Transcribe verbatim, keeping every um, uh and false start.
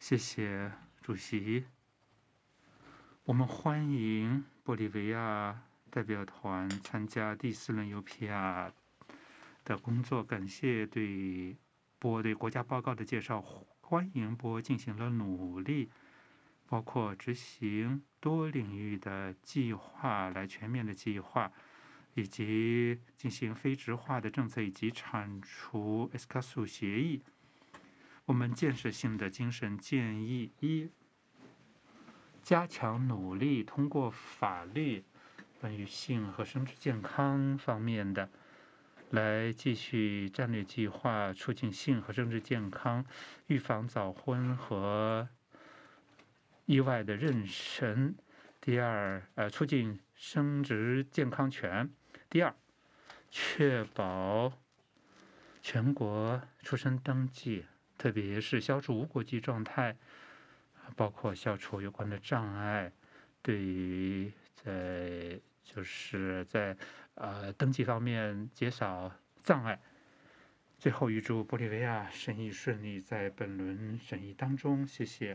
谢谢主席。我们欢迎玻利维亚代表团参加第四轮 U P R 的工作，感谢对波对国家报告的介绍，欢迎波进行了努力，包括执行多领域的计划来全面的计划，以及进行非直化的政策，以及铲除 S C A S U 协议。我们建设性的精神建议：一、加强努力，通过法律关于性和生殖健康方面的，来继续战略计划，促进性和生殖健康，预防早婚和意外的妊娠。第二，呃，促进生殖健康权。第二，确保全国出生登记，特别是消除无国籍状态，包括消除有关的障碍，对于在就是在呃登记方面减少障碍。最后预祝玻利维亚审议顺利，在本轮审议当中，谢谢。